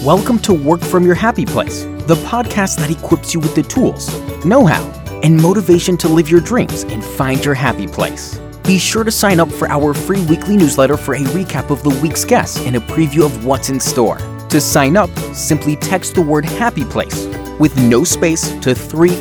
Welcome to Work From Your Happy Place, the podcast that equips you with the tools, know-how, and motivation to live your dreams and find your happy place. Be sure to sign up for our free weekly newsletter for a recap of the week's guests and a preview of what's in store. To sign up, simply text the word Happy Place with no space to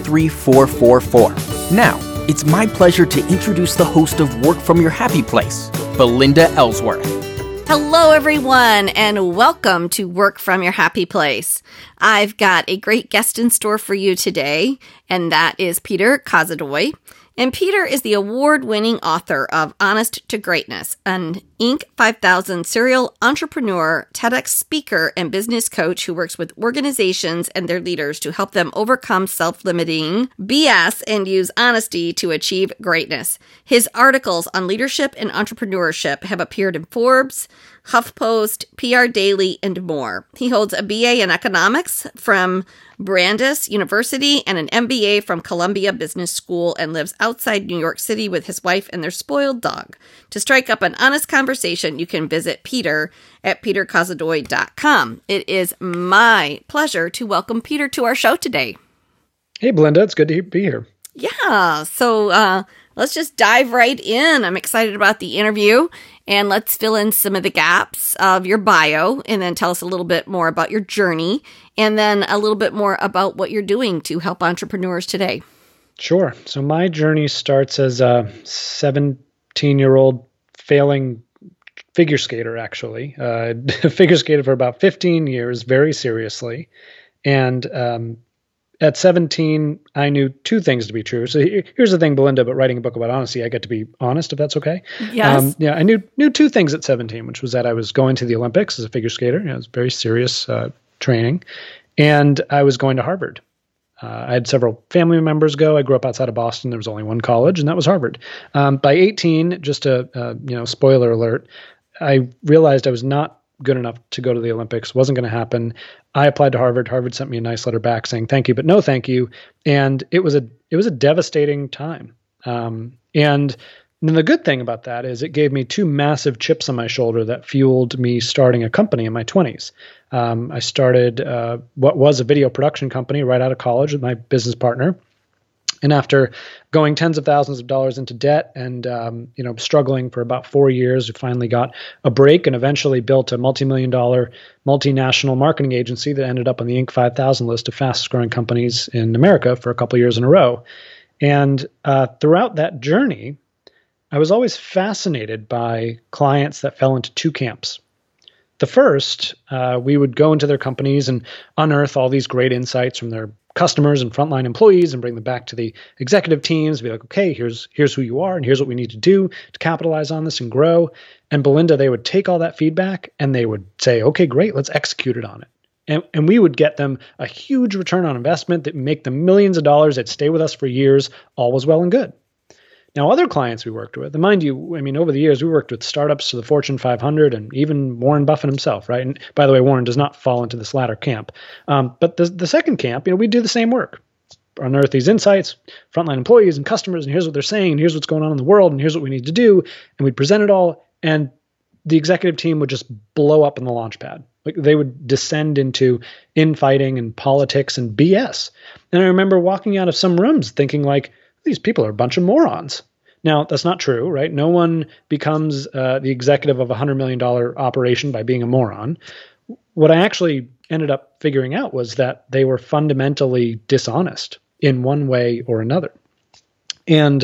33444. Now, it's my pleasure to introduce the host of Work From Your Happy Place, Belinda Ellsworth. Hello, everyone, and welcome to Work From Your Happy Place. I've got a great guest in store for you today, and that is Peter Kozodoy. And Peter is the award-winning author of Honest to Greatness, an Inc. 5000 serial entrepreneur, TEDx speaker, and business coach who works with organizations and their leaders to help them overcome self-limiting BS and use honesty to achieve greatness. His articles on leadership and entrepreneurship have appeared in Forbes, HuffPost, PR Daily, and more. He holds a BA in economics from Brandeis University and an MBA from Columbia Business School and lives outside New York City with his wife and their spoiled dog. To strike up an honest conversation, you can visit Peter at peterkozodoy.com. It is my pleasure to welcome Peter to our show today. Hey, Belinda. It's good to be here. Yeah. So let's just dive right in. I'm excited about the interview, and let's fill in some of the gaps of your bio and then tell us a little bit more about your journey and then a little bit more about what you're doing to help entrepreneurs today. Sure. So my journey starts as a 17-year-old failing figure skater, actually. Figure skated for about 15 years, very seriously. And at 17, I knew two things to be true. So here's the thing, Belinda, about writing a book about honesty, I get to be honest, if that's okay. Yes. I knew two things at 17, which was that I was going to the Olympics as a figure skater. It was very serious training. And I was going to Harvard. I had several family members go. I grew up outside of Boston. There was only one college, and that was Harvard. By 18, just a spoiler alert, I realized I was not good enough to go to the Olympics. Wasn't going to happen. I applied to Harvard. Harvard sent me a nice letter back saying thank you, but no thank you. And it was a devastating time. And the good thing about that is it gave me two massive chips on my shoulder that fueled me starting a company in my 20s. I started what was a video production company right out of college with my business partner. And after going tens of thousands of dollars into debt and struggling for about 4 years, we finally got a break and eventually built a multi-million-dollar multinational marketing agency that ended up on the Inc. 5000 list of fastest-growing companies in America for a couple of years in a row. And throughout that journey, I was always fascinated by clients that fell into two camps. The first, we would go into their companies and unearth all these great insights from their customers and frontline employees and bring them back to the executive teams, be like, okay, here's who you are and here's what we need to do to capitalize on this and grow. And Belinda, they would take all that feedback and they would say, okay, great, let's execute it on it. And we would get them a huge return on investment that would make them millions of dollars. They'd stay with us for years. All was well and good. Now, other clients we worked with, and mind you, over the years, we worked with startups to the Fortune 500 and even Warren Buffett himself, right? And by the way, Warren does not fall into this latter camp. But the second camp, we do the same work. Unearth these insights, frontline employees and customers, and here's what they're saying, and here's what's going on in the world, and here's what we need to do. And we'd present it all, and the executive team would just blow up in the launch pad. Like they would descend into infighting and politics and BS. And I remember walking out of some rooms thinking like, these people are a bunch of morons. Now, that's not true, right? No one becomes the executive of a $100 million operation by being a moron. What I actually ended up figuring out was that they were fundamentally dishonest in one way or another. And,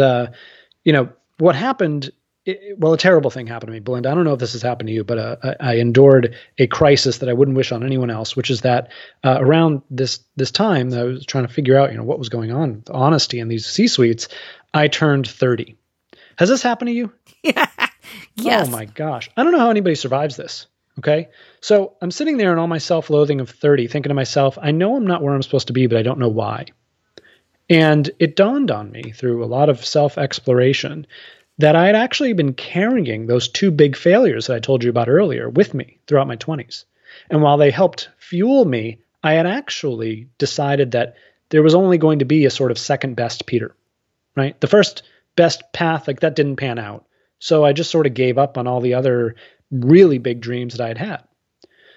what happened, a terrible thing happened to me, Belinda. I don't know if this has happened to you, but I endured a crisis that I wouldn't wish on anyone else, which is that around this time that I was trying to figure out, what was going on with honesty in these C-suites, I turned 30. Has this happened to you? Yeah. Yes. Oh my gosh. I don't know how anybody survives this. Okay. So I'm sitting there in all my self-loathing of 30 thinking to myself, I know I'm not where I'm supposed to be, but I don't know why. And it dawned on me through a lot of self-exploration that I had actually been carrying those two big failures that I told you about earlier with me throughout my 20s. And while they helped fuel me, I had actually decided that there was only going to be a sort of second best Peter, right? The first best path, like that didn't pan out. So I just sort of gave up on all the other really big dreams that I had had.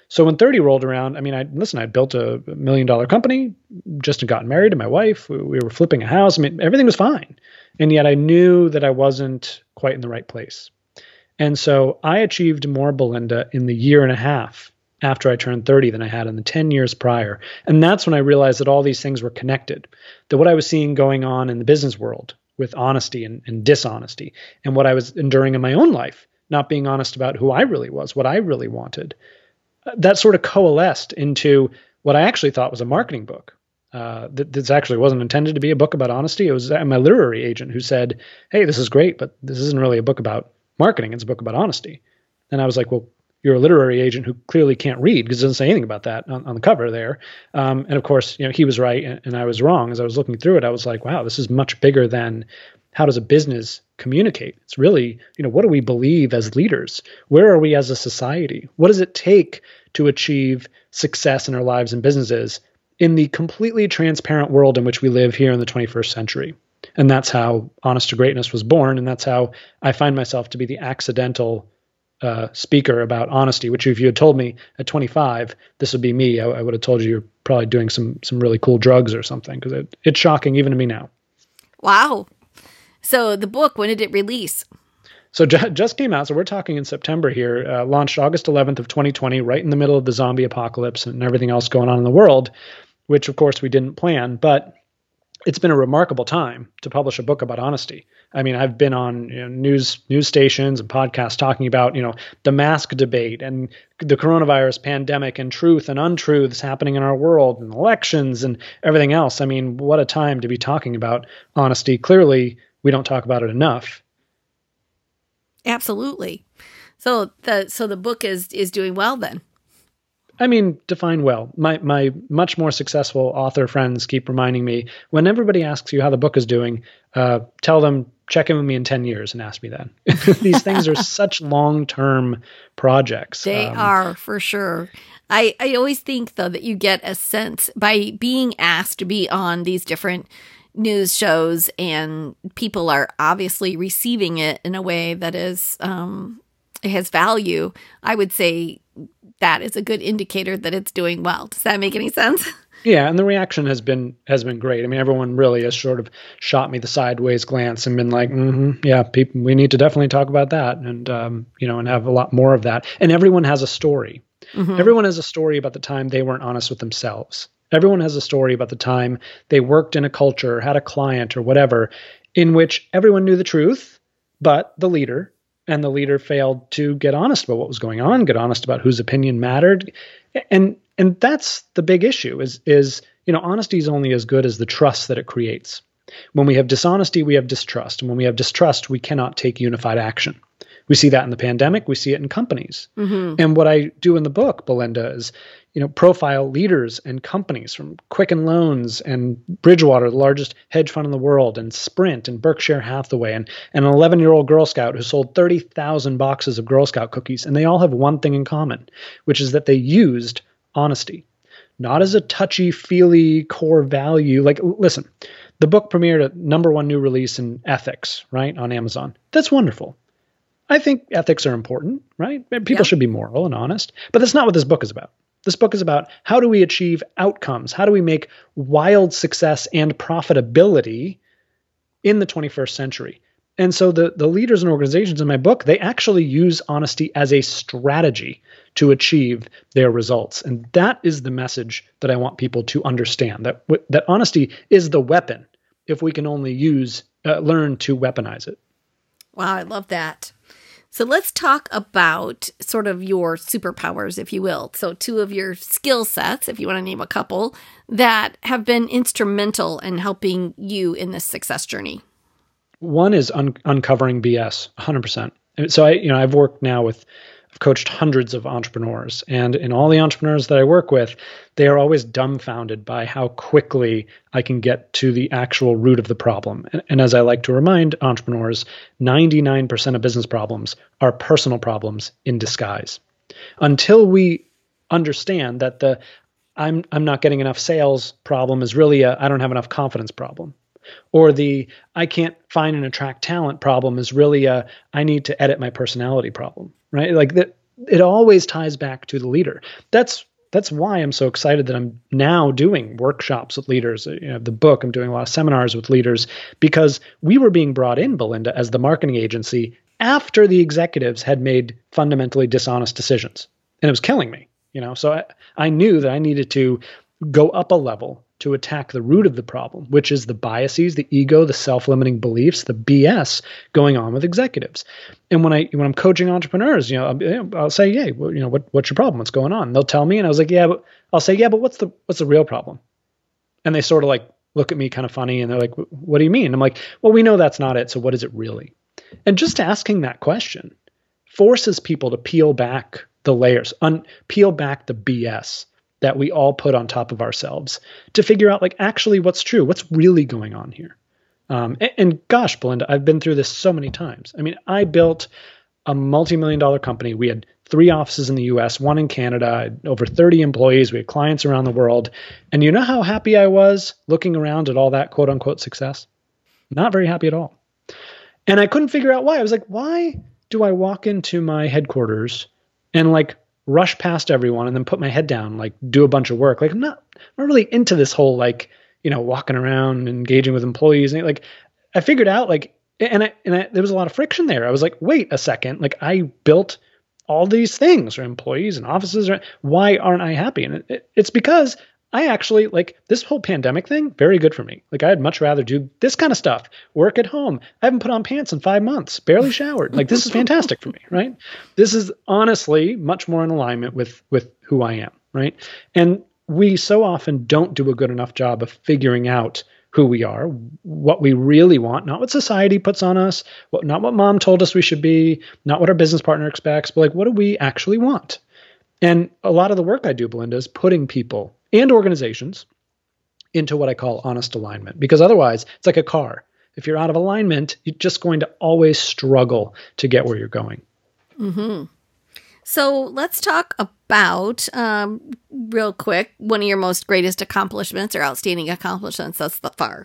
So when 30 rolled around, I mean, I built a $1 million company, just had gotten married to my wife. We were flipping a house. I mean, everything was fine. And yet I knew that I wasn't quite in the right place. And so I achieved more, Belinda, in the year and a half after I turned 30 than I had in the 10 years prior. And that's when I realized that all these things were connected, that what I was seeing going on in the business world with honesty and dishonesty, and what I was enduring in my own life, not being honest about who I really was, what I really wanted, that sort of coalesced into what I actually thought was a marketing book. This actually wasn't intended to be a book about honesty. It was my literary agent who said, hey, this is great, but this isn't really a book about marketing. It's a book about honesty. And I was like, well, you're a literary agent who clearly can't read, because it doesn't say anything about that on the cover there. And of course, he was right and I was wrong. As I was looking through it, I was like, wow, this is much bigger than how does a business communicate? It's really, what do we believe as leaders? Where are we as a society? What does it take to achieve success in our lives and businesses in the completely transparent world in which we live here in the 21st century? And that's how Honest to Greatness was born. And that's how I find myself to be the accidental speaker about honesty, which if you had told me at 25, this would be me, I would have told you you're probably doing some really cool drugs or something, because it's shocking even to me now. Wow. So the book, when did it release? So just came out. So we're talking in September here, launched August 11th of 2020, right in the middle of the zombie apocalypse and everything else going on in the world, which of course we didn't plan, but it's been a remarkable time to publish a book about honesty. I mean, I've been on news stations and podcasts talking about, the mask debate and the coronavirus pandemic and truth and untruths happening in our world and elections and everything else. I mean, what a time to be talking about honesty. Clearly, we don't talk about it enough. Absolutely. So the book is doing well then. I mean, define well. My much more successful author friends keep reminding me, when everybody asks you how the book is doing, tell them, check in with me in 10 years and ask me that. These things are such long-term projects. They are, for sure. I always think, though, that you get a sense by being asked to be on these different news shows, and people are obviously receiving it in a way that is it has value. I would say that is a good indicator that it's doing well. Does that make any sense? Yeah, and the reaction has been great. I mean, everyone really has sort of shot me the sideways glance and been like, yeah, people, we need to definitely talk about that, and and have a lot more of that. And everyone has a story. Mm-hmm. Everyone has a story about the time they weren't honest with themselves. Everyone has a story about the time they worked in a culture, had a client or whatever, in which everyone knew the truth, but the leader failed to get honest about what was going on, get honest about whose opinion mattered. And that's the big issue is honesty is only as good as the trust that it creates. When we have dishonesty, we have distrust. And when we have distrust, we cannot take unified action. We see that in the pandemic. We see it in companies. Mm-hmm. And what I do in the book, Belinda, is profile leaders and companies from Quicken Loans and Bridgewater, the largest hedge fund in the world, and Sprint and Berkshire Hathaway, and an 11-year-old Girl Scout who sold 30,000 boxes of Girl Scout cookies. And they all have one thing in common, which is that they used honesty, not as a touchy-feely core value. Like, listen, the book premiered at #1 new release in ethics, right, on Amazon. That's wonderful. I think ethics are important, right? People should be moral and honest, but that's not what this book is about. This book is about how do we achieve outcomes? How do we make wild success and profitability in the 21st century? And so the leaders and organizations in my book, they actually use honesty as a strategy to achieve their results. And that is the message that I want people to understand, that honesty is the weapon if we can only learn to weaponize it. Wow, I love that. So let's talk about sort of your superpowers, if you will. So 2 of your skill sets, if you want to name a couple, that have been instrumental in helping you in this success journey. One is uncovering BS, 100%. So I've worked now I've coached hundreds of entrepreneurs, and in all the entrepreneurs that I work with, they are always dumbfounded by how quickly I can get to the actual root of the problem. And as I like to remind entrepreneurs, 99% of business problems are personal problems in disguise. Until we understand that the I'm not getting enough sales problem is really I don't have enough confidence problem. Or the I can't find and attract talent problem is really I need to edit my personality problem, right? Like it always ties back to the leader. That's why I'm so excited that I'm now doing workshops with leaders. The book, I'm doing a lot of seminars with leaders, because we were being brought in, Belinda, as the marketing agency after the executives had made fundamentally dishonest decisions. And it was killing me, So I knew that I needed to go up a level to attack the root of the problem, which is the biases, the ego, the self-limiting beliefs, the BS going on with executives. And when I'm coaching entrepreneurs, I'll say, "Hey, what's your problem? What's going on?" And they'll tell me, and I was like, but what's the real problem?" And they sort of like look at me kind of funny, and they're like, "What do you mean?" I'm like, "Well, we know that's not it. So what is it really?" And just asking that question forces people to peel back the layers, peel back the BS that we all put on top of ourselves to figure out, like, actually what's true, what's really going on here. And gosh, Belinda, I've been through this so many times. I mean, I built a multi-million-dollar company. We had 3 offices in the US, 1 in Canada, over 30 employees. We had clients around the world. And you know how happy I was looking around at all that quote unquote success? Not very happy at all. And I couldn't figure out why. I was like, why do I walk into my headquarters and like rush past everyone and then put my head down, like do a bunch of work? Like I'm not really into this whole, like, walking around, engaging with employees. And like, I figured out, like, and there was a lot of friction there. I was like, wait a second, like I built all these things for employees and offices. Why aren't I happy? And it's because I actually, like, this whole pandemic thing, very good for me. Like, I'd much rather do this kind of stuff, work at home. I haven't put on pants in 5 months, barely showered. Like, this is fantastic for me, right? This is honestly much more in alignment with who I am, right? And we so often don't do a good enough job of figuring out who we are, what we really want, not what society puts on us, not what mom told us we should be, not what our business partner expects, but like, what do we actually want? And a lot of the work I do, Belinda, is putting people and organizations into what I call honest alignment. Because otherwise, it's like a car. If you're out of alignment, you're just going to always struggle to get where you're going. Mm-hmm. So let's talk about, real quick, one of your most greatest accomplishments or outstanding accomplishments thus far.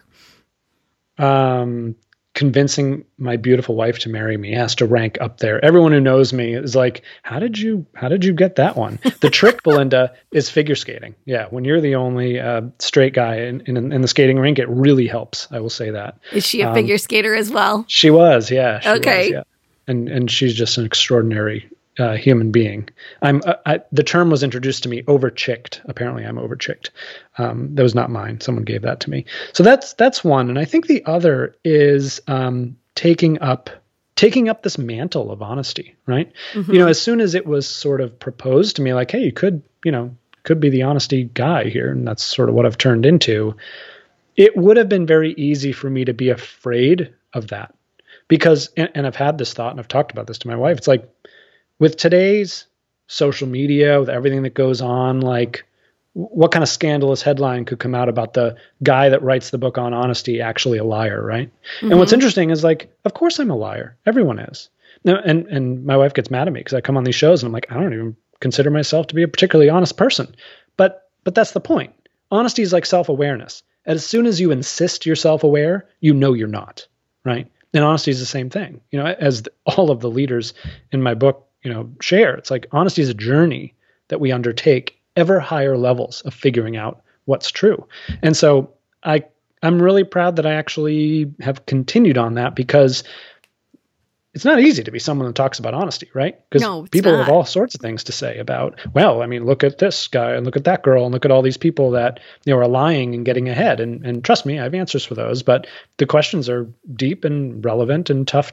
Convincing my beautiful wife to marry me has to rank up there. Everyone who knows me is like, how did you get that one? The trick, Belinda, is figure skating. Yeah. When you're the only straight guy in the skating rink, it really helps. I will say that. Is she a figure skater as well? She was. Yeah. Okay. Yeah. And she's just an extraordinary human being. The term was introduced to me, over-chicked. Apparently I'm over-chicked. That was not mine. Someone gave that to me. So that's one. And I think the other is taking up this mantle of honesty, right? Mm-hmm. As soon as it was sort of proposed to me, like, hey, you could be the honesty guy here. And that's sort of what I've turned into. It would have been very easy for me to be afraid of that because, and I've had this thought and I've talked about this to my wife. It's like, with today's social media, with everything that goes on, like, what kind of scandalous headline could come out about the guy that writes the book on honesty actually a liar, right? Mm-hmm. And what's interesting is, like, of course I'm a liar. Everyone is. Now, and my wife gets mad at me because I come on these shows and I'm like, I don't even consider myself to be a particularly honest person. But that's the point. Honesty is like self-awareness. As soon as you insist you're self-aware, you're not, right? And honesty is the same thing. As all of the leaders in my book, share. It's like honesty is a journey that we undertake, ever higher levels of figuring out what's true. And so I'm really proud that I actually have continued on that, because it's not easy to be someone that talks about honesty, right? Because people have all sorts of things to say about, well, I mean, look at this guy and look at that girl and look at all these people that are lying and getting ahead. And trust me, I have answers for those, but the questions are deep and relevant and tough.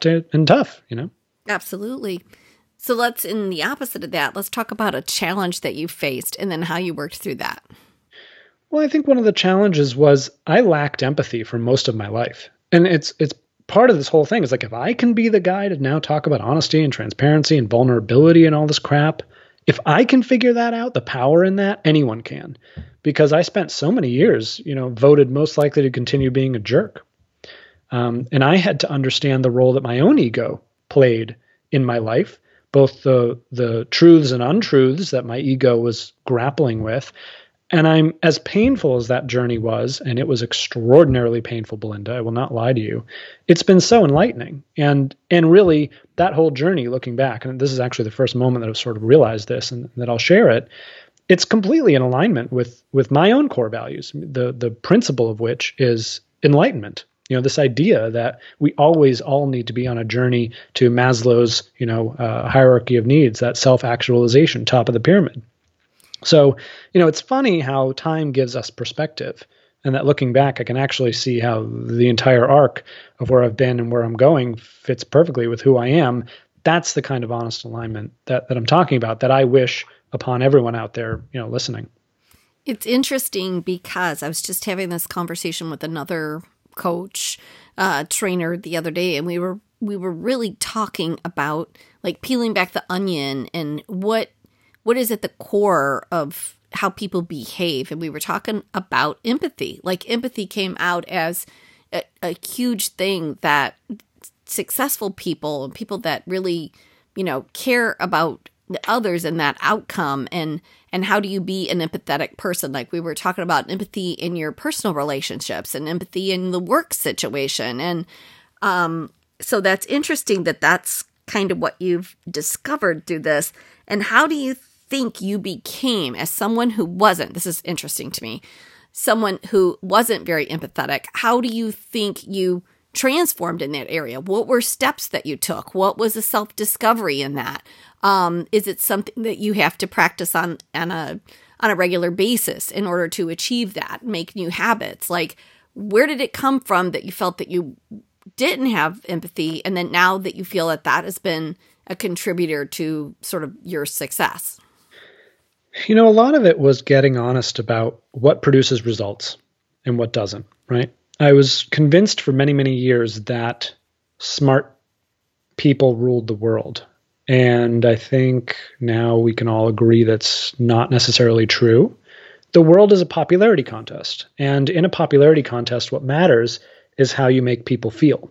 Absolutely. So in the opposite of that, let's talk about a challenge that you faced and then how you worked through that. Well, I think one of the challenges was I lacked empathy for most of my life. And it's part of this whole thing is like, if I can be the guy to now talk about honesty and transparency and vulnerability and all this crap, if I can figure that out, the power in that, anyone can. Because I spent so many years, voted most likely to continue being a jerk. And I had to understand the role that my own ego played in my life, both the truths and untruths that my ego was grappling with, And I'm as painful as that journey was, and it was extraordinarily painful, Belinda, I will not lie to you. It's been so enlightening. And really that whole journey looking back, and this is actually the first moment that I've sort of realized this and that I'll share it, it's completely in alignment with my own core values, the principle of which is enlightenment. This idea that we always all need to be on a journey to Maslow's, hierarchy of needs, that self-actualization, top of the pyramid. So, it's funny how time gives us perspective, and that looking back, I can actually see how the entire arc of where I've been and where I'm going fits perfectly with who I am. That's the kind of honest alignment that I'm talking about, that I wish upon everyone out there, listening. It's interesting because I was just having this conversation with another coach, trainer the other day, and we were really talking about like peeling back the onion and what is at the core of how people behave. And we were talking about empathy. Like empathy came out as a huge thing that successful people and people that really, care about others and that outcome, and how do you be an empathetic person? Like we were talking about empathy in your personal relationships and empathy in the work situation. And so that's interesting that that's kind of what you've discovered through this. And how do you think you became, as someone who wasn't, this is interesting to me, someone who wasn't very empathetic, how do you think you transformed in that area? What were steps that you took? What was the self-discovery in that? Is it something that you have to practice on a regular basis in order to achieve that, make new habits? Like, where did it come from that you felt that you didn't have empathy, and then now that you feel that has been a contributor to sort of your success? A lot of it was getting honest about what produces results and what doesn't, right? I was convinced for many, many years that smart people ruled the world. And I think now we can all agree that's not necessarily true. The world is a popularity contest. And in a popularity contest, what matters is how you make people feel.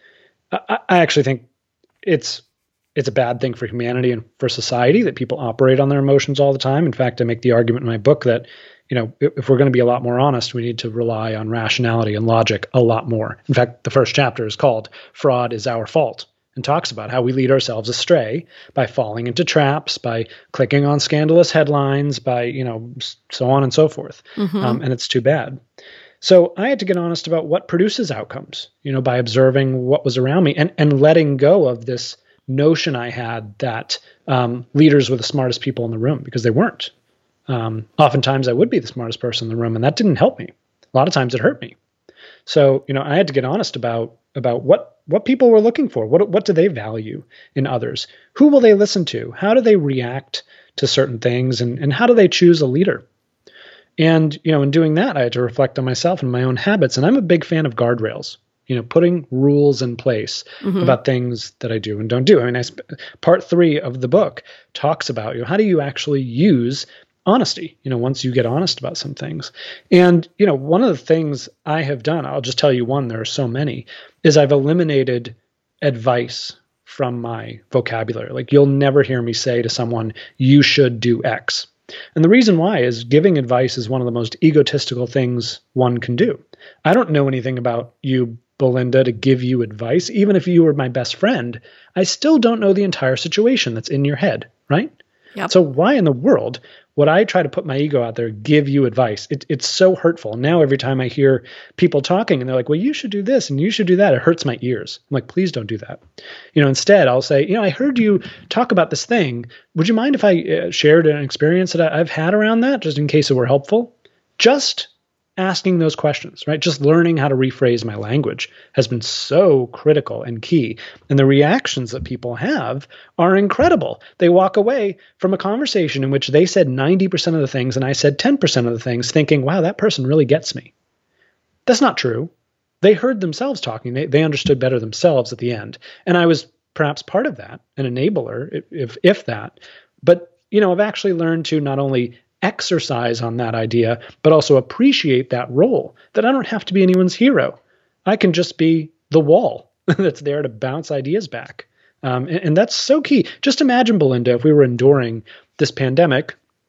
I actually think it's a bad thing for humanity and for society that people operate on their emotions all the time. In fact, I make the argument in my book that, if we're going to be a lot more honest, we need to rely on rationality and logic a lot more. In fact, the first chapter is called Fraud is Our Fault, and talks about how we lead ourselves astray by falling into traps, by clicking on scandalous headlines, by, so on and so forth. Mm-hmm. And it's too bad. So I had to get honest about what produces outcomes, by observing what was around me and letting go of this notion I had that leaders were the smartest people in the room, because they weren't. Oftentimes I would be the smartest person in the room, and that didn't help me. A lot of times it hurt me. So, I had to get honest about what people were looking for. What do they value in others? Who will they listen to? How do they react to certain things? And how do they choose a leader? And, in doing that, I had to reflect on myself and my own habits. And I'm a big fan of guardrails, putting rules in place about things that I do and don't do. I mean, part 3 of the book talks about, how do you actually use honesty, once you get honest about some things. And, one of the things I have done, I'll just tell you one, there are so many, is I've eliminated advice from my vocabulary. Like, you'll never hear me say to someone, you should do X. And the reason why is giving advice is one of the most egotistical things one can do. I don't know anything about you, Belinda, to give you advice. Even if you were my best friend, I still don't know the entire situation that's in your head, right? Yep. So why in the world would I try to put my ego out there, give you advice? It's so hurtful. Now every time I hear people talking and they're like, well, you should do this and you should do that, it hurts my ears. I'm like, please don't do that. Instead I'll say, I heard you talk about this thing. Would you mind if I shared an experience that I've had around that, just in case it were helpful? Just asking those questions, right? Just learning how to rephrase my language has been so critical and key. And the reactions that people have are incredible. They walk away from a conversation in which they said 90% of the things and I said 10% of the things, thinking, wow, that person really gets me. That's not true. They heard themselves talking. They understood better themselves at the end. And I was perhaps part of that, an enabler, if that. But, I've actually learned to not only exercise on that idea, but also appreciate that role, that I don't have to be anyone's hero. I can just be the wall that's there to bounce ideas back. And that's so key. Just imagine, Belinda, if we were enduring this pandemic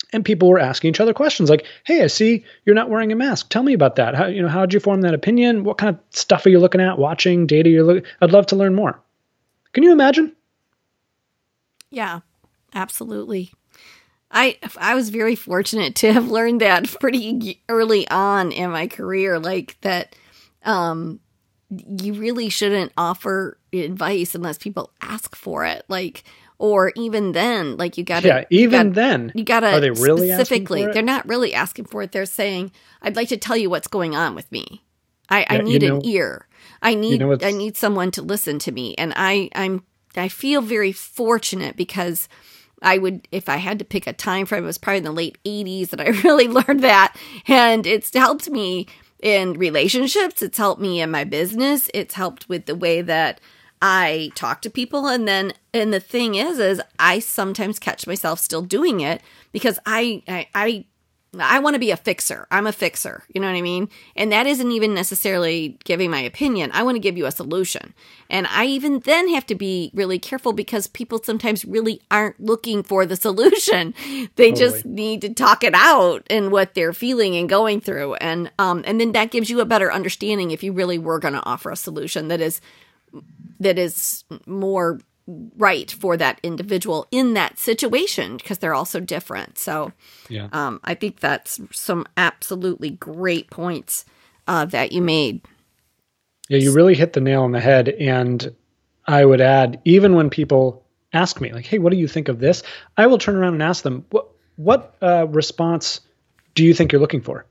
And people were asking each other questions like, hey, I see you're not wearing a mask. Tell me about that. How'd you form that opinion? What kind of stuff are you looking at, watching, data you're looking? I'd love to learn more. Can you imagine? Yeah, absolutely. I was very fortunate to have learned that pretty early on in my career, like that you really shouldn't offer advice unless people ask for it. Like, or even then, like you got to, you got to, are they really specifically, asking for it? They're not really asking for it. They're saying, I'd like to tell you what's going on with me. I need an ear. I need someone to listen to me. And I feel very fortunate because I would, if I had to pick a time frame, it was probably in the late 80s that I really learned that. And it's helped me in relationships. It's helped me in my business. It's helped with the way that I talk to people. And the thing is I sometimes catch myself still doing it because I want to be a fixer. I'm a fixer. You know what I mean? And that isn't even necessarily giving my opinion. I want to give you a solution. And I even then have to be really careful because people sometimes really aren't looking for the solution. They just need to talk it out and what they're feeling and going through. And then that gives you a better understanding if you really were going to offer a solution that is more right for that individual in that situation because they're all so different. So I think that's some absolutely great points that you made. Yeah, you really hit the nail on the head. And I would add, even when people ask me like, hey, what do you think of this? I will turn around and ask them, what response do you think you're looking for?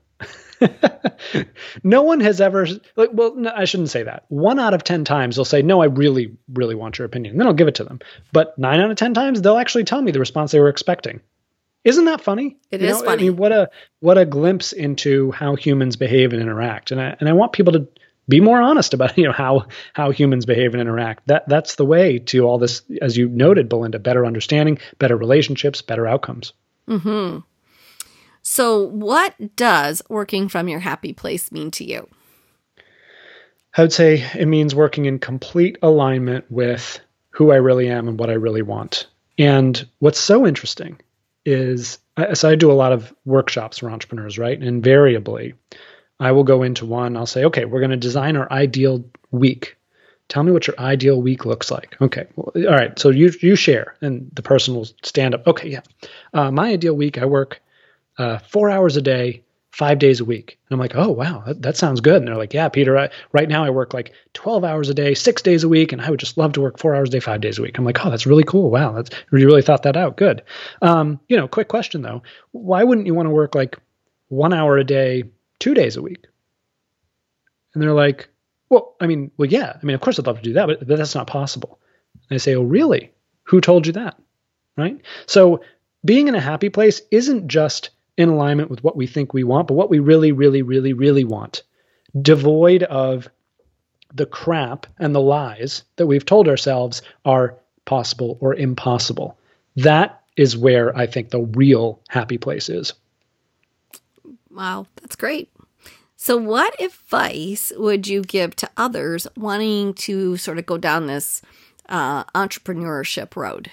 No one has ever, no, I shouldn't say that. 1 out of 10 times they'll say, no, I really, really want your opinion. Then I'll give it to them. But 9 out of 10 times they'll actually tell me the response they were expecting. Isn't that funny? It is funny. I mean, what a glimpse into how humans behave and interact. And I want people to be more honest about, how humans behave and interact. That's the way to all this, as you noted, Belinda, better understanding, better relationships, better outcomes. Mm-hmm. So what does working from your happy place mean to you? I would say it means working in complete alignment with who I really am and what I really want. And what's so interesting is, so I do a lot of workshops for entrepreneurs, right? And invariably, I will go into one, I'll say, okay, we're going to design our ideal week. Tell me what your ideal week looks like. Okay, well, all right, so you share, and the person will stand up. Okay, yeah. My ideal week, I work 4 hours a day, 5 days a week. And I'm like, oh, wow, that sounds good. And they're like, yeah, Peter, right now I work like 12 hours a day, 6 days a week. And I would just love to work 4 hours a day, 5 days a week. I'm like, oh, that's really cool. Wow. You really thought that out. Good. Quick question though. Why wouldn't you want to work like 1 hour a day, 2 days a week? And they're like, yeah. Of course I'd love to do that, but that's not possible. And I say, oh, really? Who told you that? Right? So being in a happy place isn't just in alignment with what we think we want, but what we really, really, really, really want, devoid of the crap and the lies that we've told ourselves are possible or impossible. That is where I think the real happy place is. Wow, that's great. So what advice would you give to others wanting to sort of go down this entrepreneurship road?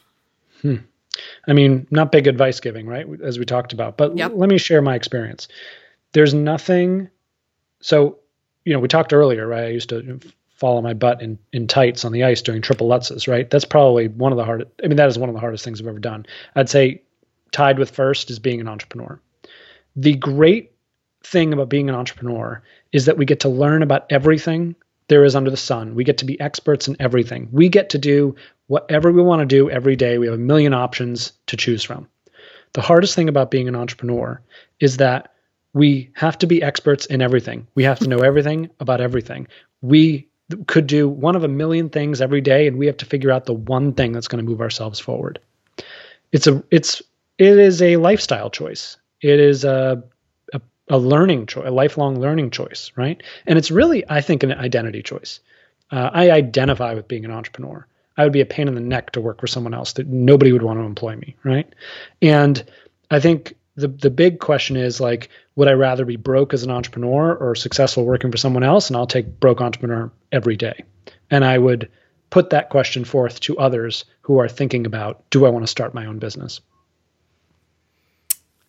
Not big advice giving, right? As we talked about, but Yep. Let me share my experience. There's nothing. So, we talked earlier, right? I used to follow my butt in tights on the ice doing triple Lutzes, right? That's probably one of the hardest. That is one of the hardest things I've ever done. I'd say tied with first is being an entrepreneur. The great thing about being an entrepreneur is that we get to learn about everything there is under the sun. We get to be experts in everything. We get to do whatever we want to do every day. We have a million options to choose from. The hardest thing about being an entrepreneur is that we have to be experts in everything. We have to know everything about everything. We could do one of a million things every day, and we have to figure out the one thing that's going to move ourselves forward. It is a lifestyle choice. It is a learning choice, a lifelong learning choice, right? And it's really, I think, an identity choice. I identify with being an entrepreneur. I would be a pain in the neck to work for someone else, that nobody would want to employ me, right? And I think the big question is like, would I rather be broke as an entrepreneur or successful working for someone else? And I'll take broke entrepreneur every day. And I would put that question forth to others who are thinking about, do I want to start my own business?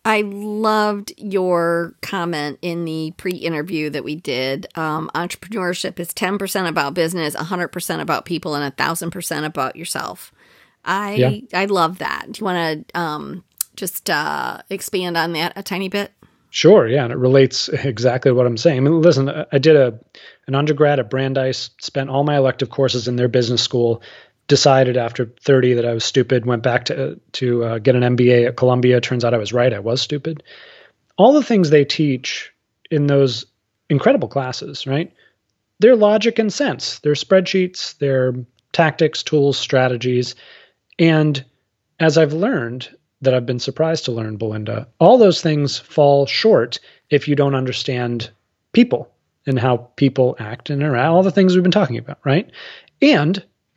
I loved your comment in the pre-interview that we did. Entrepreneurship is 10% about business, 100% about people, and 1,000% about yourself. I love that. Do you want to just expand on that a tiny bit? Sure, yeah, and it relates exactly to what I'm saying. I mean, listen, I did an undergrad at Brandeis, spent all my elective courses in their business school, decided after 30 that I was stupid, went back to get an MBA at Columbia. Turns out I was right, I was stupid. All the things they teach in those incredible classes, right? They're logic and sense. They're spreadsheets, they're tactics, tools, strategies. And as I've learned, that I've been surprised to learn, Belinda, all those things fall short if you don't understand people and how people act and interact, all the things we've been talking about, right? And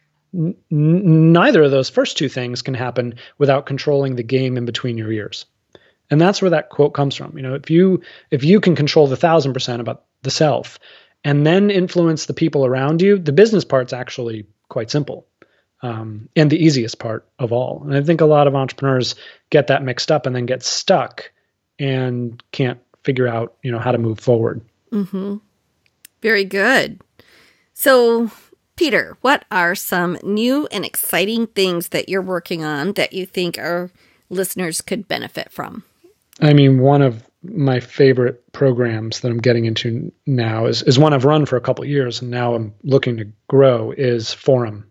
neither of those first two things can happen without controlling the game in between your ears. And that's where that quote comes from. If you can control the 1,000% about the self and then influence the people around you, the business part's actually quite simple. And the easiest part of all. And I think a lot of entrepreneurs get that mixed up and then get stuck and can't figure out, how to move forward. Mm-hmm. Very good. So, Peter, what are some new and exciting things that you're working on that you think our listeners could benefit from? I mean, one of my favorite programs that I'm getting into now is one I've run for a couple of years and now I'm looking to grow is Forum.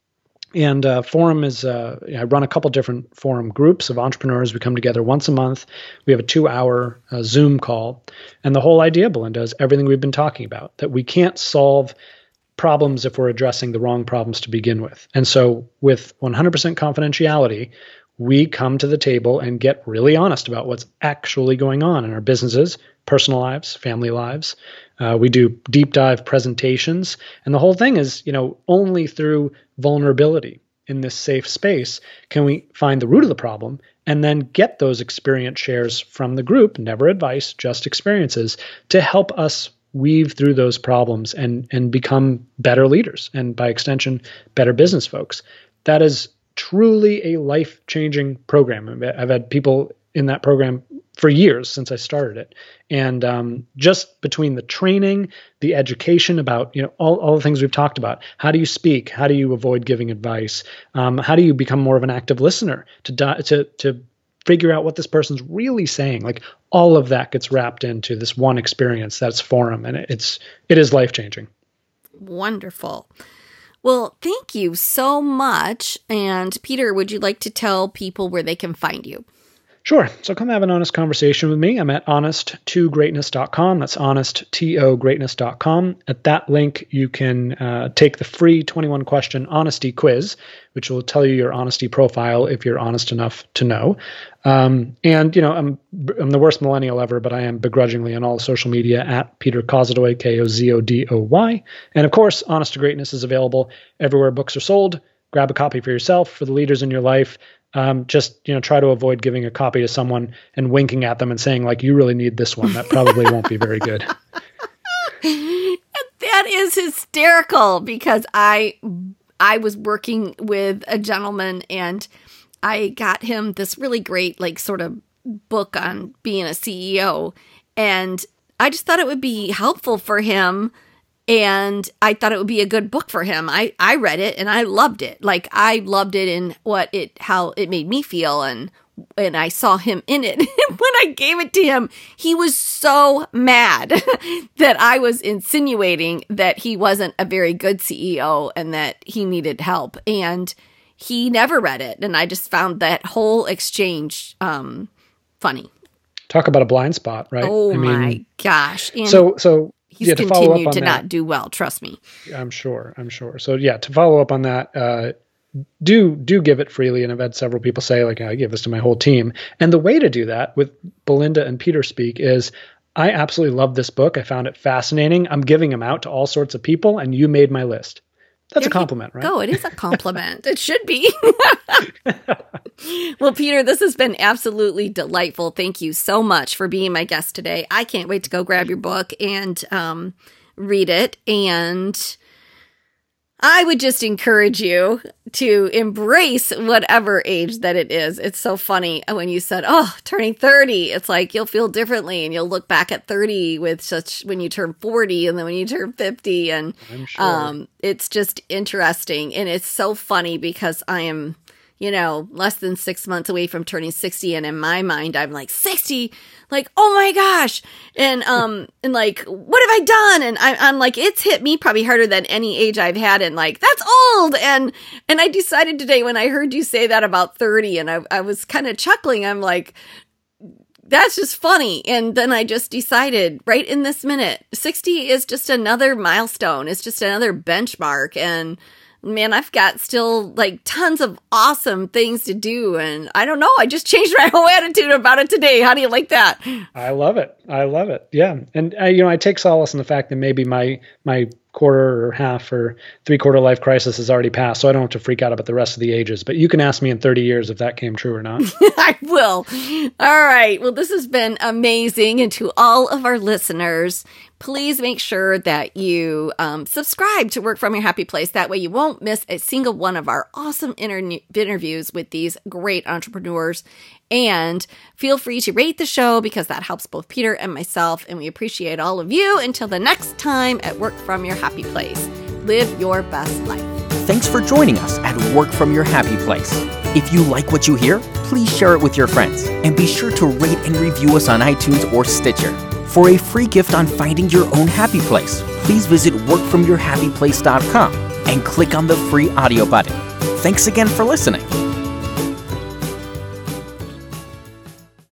And Forum is, I run a couple different Forum groups of entrepreneurs. We come together once a month. We have a 2-hour Zoom call. And the whole idea, Belinda, is everything we've been talking about, that we can't solve problems if we're addressing the wrong problems to begin with. And so with 100% confidentiality, we come to the table and get really honest about what's actually going on in our businesses, personal lives, family lives. We do deep dive presentations. And the whole thing is, only through vulnerability in this safe space can we find the root of the problem and then get those experience shares from the group, never advice, just experiences, to help us weave through those problems and become better leaders and by extension, better business folks. That is truly a life-changing program. I've had people in that program for years since I started it. And just between the training, the education about, all the things we've talked about, how do you speak? How do you avoid giving advice? How do you become more of an active listener to figure out what this person's really saying? Like all of that gets wrapped into this one experience that's Forum. And it is life-changing. Wonderful. Well, thank you so much. And Peter, would you like to tell people where they can find you? Sure. So come have an honest conversation with me. I'm at honest2greatness.com. That's honest2greatness.com. At that link, you can take the free 21-question honesty quiz, which will tell you your honesty profile if you're honest enough to know. I'm the worst millennial ever, but I am begrudgingly on all social media at Peter Kozodoy, Kozodoy. And of course, Honest to Greatness is available everywhere books are sold. Grab a copy for yourself, for the leaders in your life. Try to avoid giving a copy to someone and winking at them and saying, like, you really need this one. That probably won't be very good. That is hysterical because I was working with a gentleman and I got him this really great, sort of book on being a CEO. And I just thought it would be helpful for him. And I thought it would be a good book for him. I read it and I loved it. I loved it in how it made me feel. And I saw him in it. When I gave it to him, he was so mad that I was insinuating that he wasn't a very good CEO and that he needed help. And he never read it. And I just found that whole exchange funny. Talk about a blind spot, right? Oh, my gosh. And so he's continued to not do well. Trust me. I'm sure. So to follow up on that, do give it freely. And I've had several people say, I give this to my whole team. And the way to do that with Belinda and Peter speak is, I absolutely love this book. I found it fascinating. I'm giving them out to all sorts of people, and you made my list. That's a compliment, right? Oh, it is a compliment. It should be. Well, Peter, this has been absolutely delightful. Thank you so much for being my guest today. I can't wait to go grab your book and read it. And I would just encourage you to embrace whatever age that it is. It's so funny when you said, turning 30, it's like you'll feel differently and you'll look back at 30 with such when you turn 40 and then when you turn 50. And I'm sure. It's just interesting. And it's so funny because I am, less than 6 months away from turning 60. And in my mind, I'm like 60, like, oh my gosh. And like, what have I done? And I'm like, it's hit me probably harder than any age I've had. And like, that's old. And I decided today when I heard you say that about 30 and I was kind of chuckling. I'm like, that's just funny. And then I just decided right in this minute, 60 is just another milestone. It's just another benchmark. And man, I've got still like tons of awesome things to do. And I don't know, I just changed my whole attitude about it today. How do you like that? I love it. Yeah. And, I take solace in the fact that maybe my quarter or half or 3/4 life crisis has already passed. So I don't have to freak out about the rest of the ages. But you can ask me in 30 years if that came true or not. I will. All right. Well, this has been amazing. And to all of our listeners, please make sure that you subscribe to Work From Your Happy Place. That way you won't miss a single one of our awesome interviews with these great entrepreneurs. And feel free to rate the show because that helps both Peter and myself. And we appreciate all of you. Until the next time at Work From Your Happy Place, live your best life. Thanks for joining us at Work From Your Happy Place. If you like what you hear, please share it with your friends. And be sure to rate and review us on iTunes or Stitcher. For a free gift on finding your own happy place, please visit workfromyourhappyplace.com and click on the free audio button. Thanks again for listening.